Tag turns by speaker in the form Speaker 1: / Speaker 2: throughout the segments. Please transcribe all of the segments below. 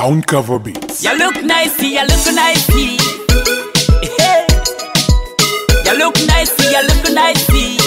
Speaker 1: Sound cover beats.
Speaker 2: You look nice, you look nice. Hey. You look nice, you look nice.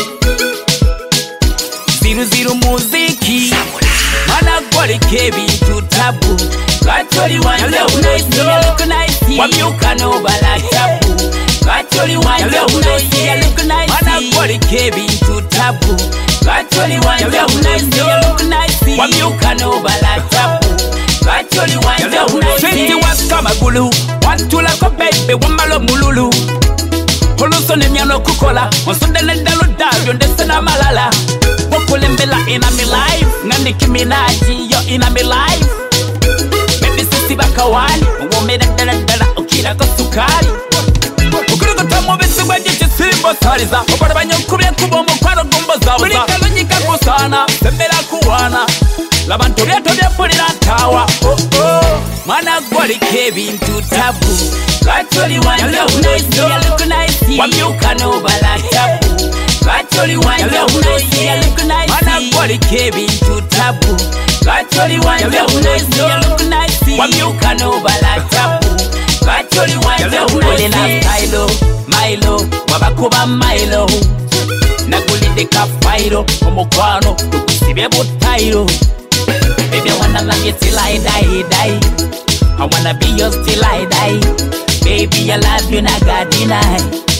Speaker 2: 00 muziki mana gwali kebi tutabu Gatoli wanje you look nice, you look nice. Wamyuka no bala tabu Gatoli wanje you look nice, you look nice. Mana gwali kebi tutabu Gatoli wanje you look nice, you look nice. Wamyuka no bala tabu Gatoli wanje you look nice. 21 kama gulu Wantula ko baby wamalo mululu Holuso ni myano kukola Onsonde nendalo davyo ndese na malala Wakulembela ina mi life Ngandiki minaji yo ina mi life Baby sisi bakawani Uwomeda dala dala ukira ko sukari Ukuru kutamu bisi wajichi simbo sariza Wapara banyokubye kubomo kwaro gumbo zabuza Kulika lonyika kusana Sembela kuwana Labantu lyeto lyepulira tawa Mana gwali kebi mtu tabu Gatoli wanje you look nice, you look nice. Wamyuka no bala tabu Gatoli wanje you look nice, you look nice. Mana gwali kebi mtu tabu Gatoli wanje you look nice, you look nice. Wamyuka no bala tabu Gatoli wanje you look nice. Olina stylo, Milo, wabakuba Milo Nagulide ka fairo, omukwano, tukusibye butairo Baby I wanna love you till I die. I wanna be yours till I die. Baby I love you naga deny.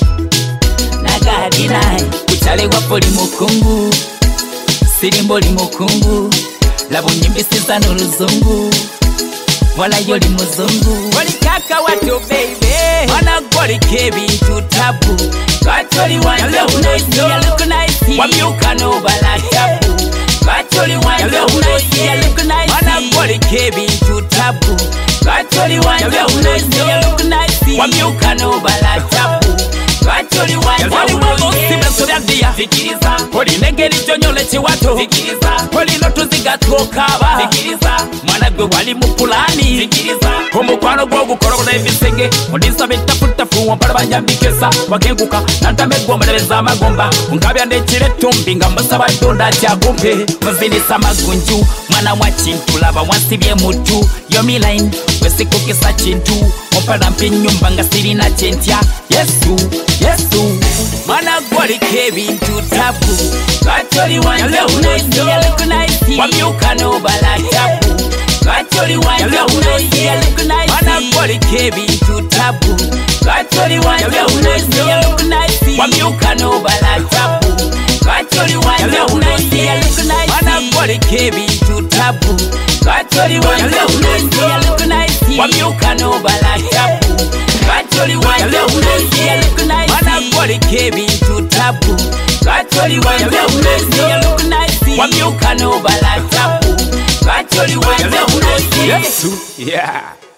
Speaker 2: Kuchale wapoli mukungu Sirimboli mukungu Labo nyimbisiza n'uruzungu Wala yoli muzungu Wali kaka watu baby Wana gwali kebi tutabu Gatoli wanje you look nice, you look nice. Wamyuka no bala tabu Gatoli wanje you look nice, you look nice. Mana gwali kebi tutabu Gatoli wanje you look nice, you look nice. Wamyuka no bala tabu Gatoli wanje you look nice. Sobyadia Fikiriza Poli negeri jonyole chiwato Fikiriza Poli notuziga tukaba Fikiriza Mwana gwe wali mupulani Fikiriza Omukwano gwo gukorogona ebisenge Odisa betafutafu wampala banyambikesa Wakenguka nantamegwa mbalebeza amagomba Nkabya ndekire tumbi nga mbasaba donda kyakumpe Muzinisa magunju Mwana mwa chintu laba wansibye mutu Yomi line Wesikukisa chintu Wampala mpi nyumba nga sirina chentya Yesu Mana gwali kebi mtu tabu Gatoli wanje you look nice, you look nice. Wamyuka no bala tabu Gatoli wanje you look nice, you look nice. Mana gwali kebi mtu tabu Gatoli wanje you look nice, you look nice. Wamyuka no bala tabu Gatoli wanje you look nice, you look nice. Mana gwali kebi mtu tabu Gatoli wanje you look nice, you look nice. Wamyuka no bala tabu Gatoli wanje you look nice, you look nice. Mana gwali kebi mtu tabu Gatoli wanje you look nice, you look nice. Wamyuka no bala tabu Gatoli wanje you look nice.
Speaker 1: Yeah.